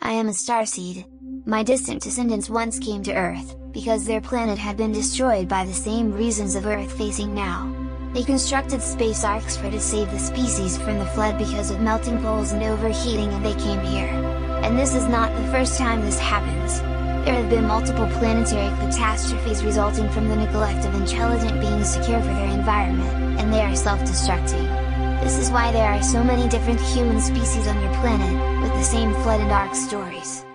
I am a starseed. My distant descendants once came to Earth, because their planet had been destroyed by the same reasons of Earth facing now. They constructed space arks to save the species from the flood because of melting poles and overheating, and they came here. And this is not the first time this happens. There have been multiple planetary catastrophes resulting from the neglect of intelligent beings to care for their environment, and they are self-destructing. This is why there are so many different human species on your planet, with the same flood and ark stories.